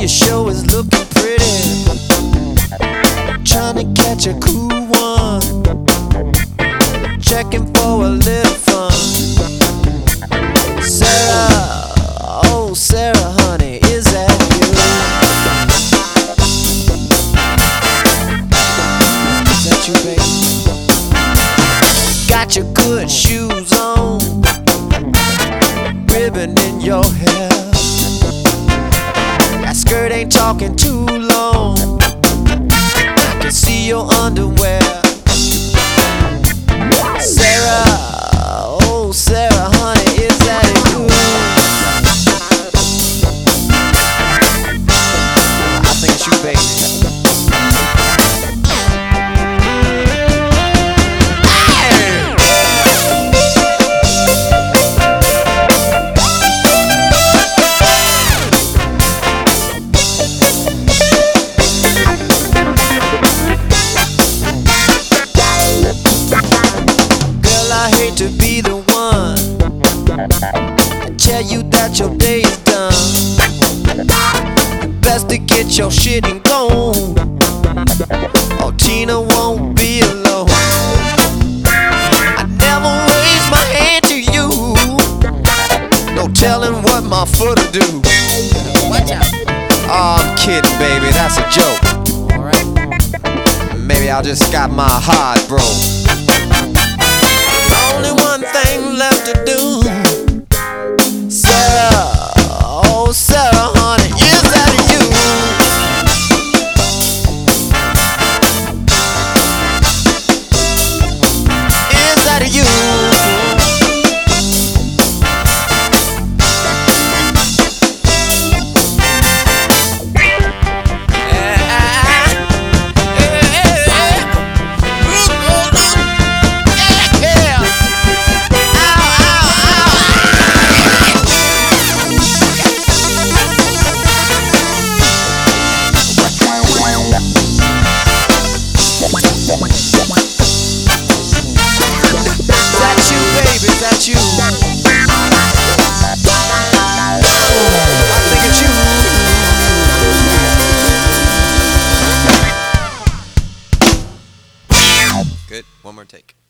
your show is looking pretty. Trying to catch a cool one, checking for a little fun. Sarah, oh Sarah, honey, is that you? Is that you, baby? Got your good shoes on, ribbon in your hair. That skirt ain't talking too long, I can see your underwear. Sarah, oh Sarah, honey, is that you? I think it's you, baby. To be the one and tell you that your day is done. Best to get your shit and go, or Tina won't be alone. I never raised my hand to you, no telling what my foot'll do. Watch out. Oh, I'm kidding, baby, that's a joke. Alright. Maybe I just got my heart broke. Only one thing left to do. Sarah, oh Sarah, honey, is that you? Is that you? Is that you? I think it's you. Good. One more take.